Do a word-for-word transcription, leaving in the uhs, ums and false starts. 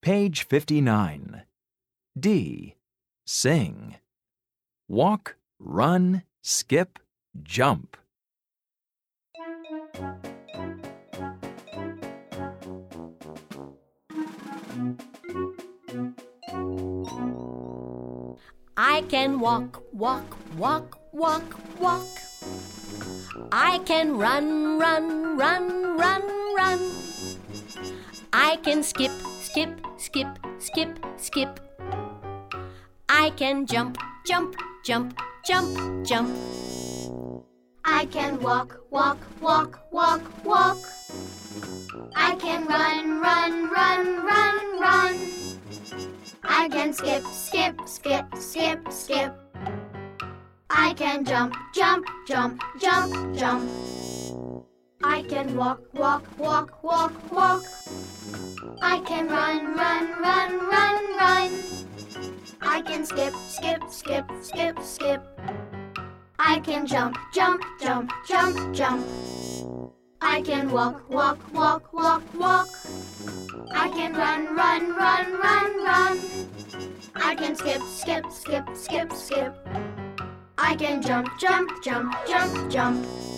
Page fifty-nine. D. Sing. Walk, run, skip, jump. I can walk, walk, walk, walk, walk. I can run, run, run, run, run. I can skip, skip, skip, skip, skip. I can jump, jump, jump, jump, jump. I can walk, walk, walk, walk, walk. I can run, run, run, run, run. I can skip, skip, skip, skip, skip. I can jump, jump, jump, jump, jump. I can walk, walk, walk, walk, walk. I can run, run, run, run, run. I can skip, skip, skip, skip, skip. I can jump, jump, jump, jump, jump. I can walk, walk, walk, walk, walk. I can run, run, run, run, run. I can skip, skip, skip, skip, skip. I can jump, jump, jump, jump, jump.